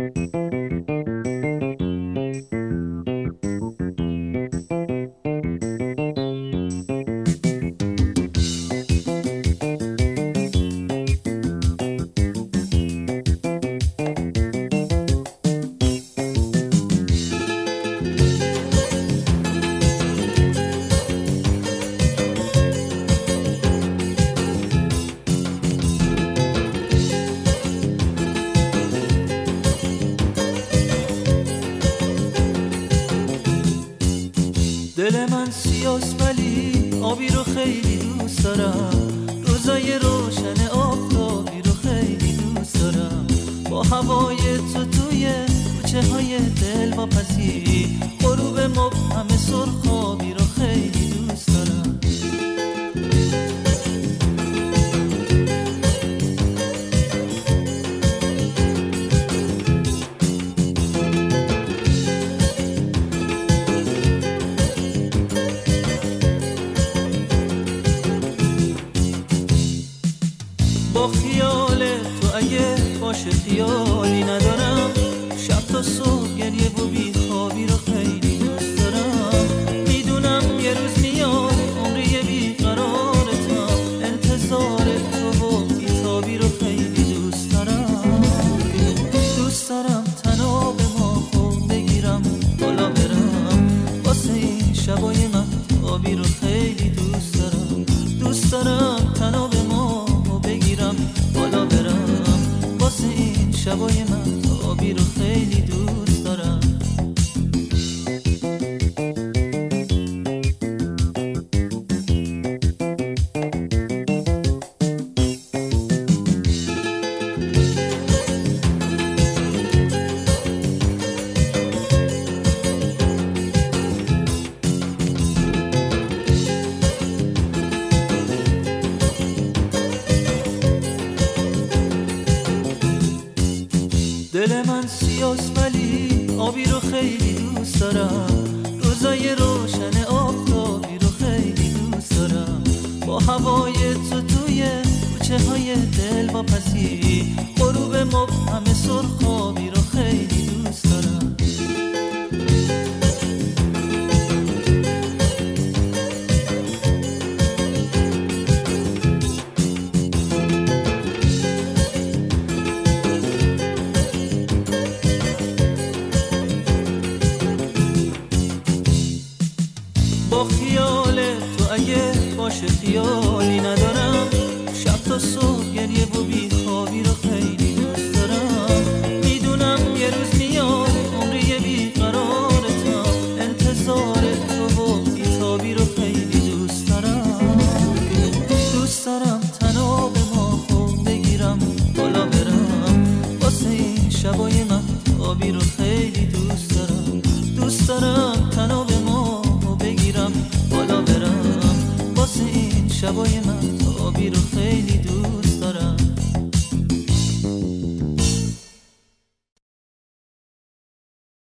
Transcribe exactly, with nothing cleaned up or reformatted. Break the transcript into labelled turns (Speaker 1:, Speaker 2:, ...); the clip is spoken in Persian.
Speaker 1: دل من سیاست ولی آبی رو خیلی دوست دارم، روزای روشن آفتابی رو خیلی دوست دارم، با هوای تو توی کوچه های دل واپسی، غروب مبهم سرخابی رو خیلی دوست دارم. با خیال تو اگه باشه خیالی ندارم، شب تا صبح گریه و بیخوابی رو خیلی دوست دارم. میدونم یه روز میاد عمری بیقرارتم، انتظار تو و بیتابی رو خیلی دوست دارم. دوست دارم تناب ماهو بگیرم بالا برم، واسه این شبای مهتابی رو خیلی دوست دارم. دوست دارم تناب ماهو بگیرم بالا برم، واسه این شبای مهتابی رو خیلی دوست دارم. دل من سیاست ولی آبی رو خیلی دوست دارم، روزای روشن آفتابی رو خیلی دوست دارم، با هوای تو توی کوچه های دل واپسی، غروب مبهم سرخابی رو خیلی دوست دارم. با خیال تو اگه باشه خیالی ندارم، شب تا صبح گریه و بیخوابی رو خیلی دوست دارم. میدونم یه روز میاد عمری بیقرارتم، انتظار تو و بیتابی رو خیلی دوست دارم. دوست دارم تناب ماهو بگیرم بالا برم، واسه این شبای مهتابی رو خیلی دوست دارم. دوست دارم تناب ماهو بگیرم بالا برم، واسه این شبای مهتابی رو خیلی دوست